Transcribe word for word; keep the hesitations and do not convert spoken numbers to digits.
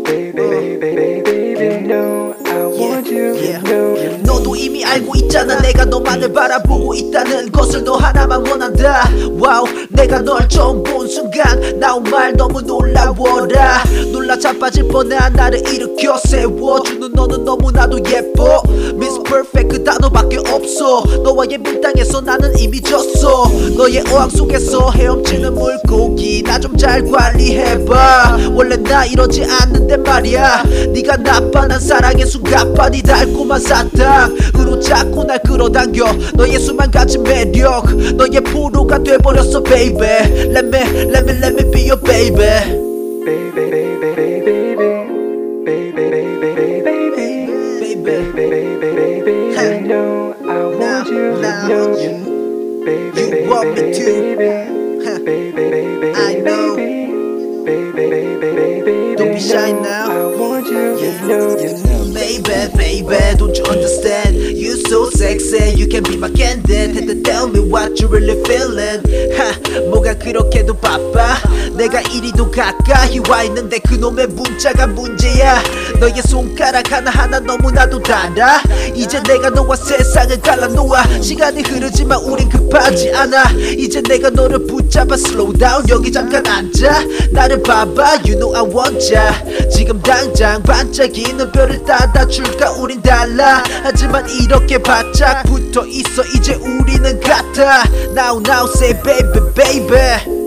너도 이미 알고 있잖아. 내가 너만을 바라보고 있다는 것을 너 하나만 원한다. 와우, 내가 널 처음 본 순간 나온 말 너무 놀라워라. 놀라 자빠질 뻔한 나를 일으켜 세워주는 너는 너무나도 예뻐. Miss Perfect 그 단어밖에 없어. 너와의 밀당에서 나는 이미 졌어. 너의 어항 속에서 헤엄치는 물고기 나 좀 잘 관리해봐. 원래 나 이러지 않는데 말이야. 네가 나빠 난 사랑의 숨가빠 네 달콤한 사탕으로 자꾸 날 끌어당겨. 너의 수만 가지 매력 너의 프로가 돼버렸어 baby. Let me, let me, let me be your baby. Baby, baby, baby, baby, baby, baby, baby, baby, you know I want you, you know you, baby, you want me to, baby, baby, I know, baby, baby, don't be shy now, I want you, you know, you know, baby, baby, don't you understand? You so sexy, you can be my candidate. Had to tell me what you really feeling. 하, 뭐가 그렇게도 바빠? 내가 이리도 가까이 와 있는데 그놈의 문자가 문제야. 너의 손가락 하나하나 너무나도 달아. 이제 내가 너와 세상을 갈라놓아. 시간이 흐르지만 우린 급하지 않아. 이제 내가 너를 붙잡아 slow down. 여기 잠깐 앉아 나를 봐봐. You know I want ya. 지금 당장 반짝이는 별을 따다줄까. 우린 달라. 하지만 이렇게 바짝 붙어 있어. 이제 우리는 같아. Now now say baby baby.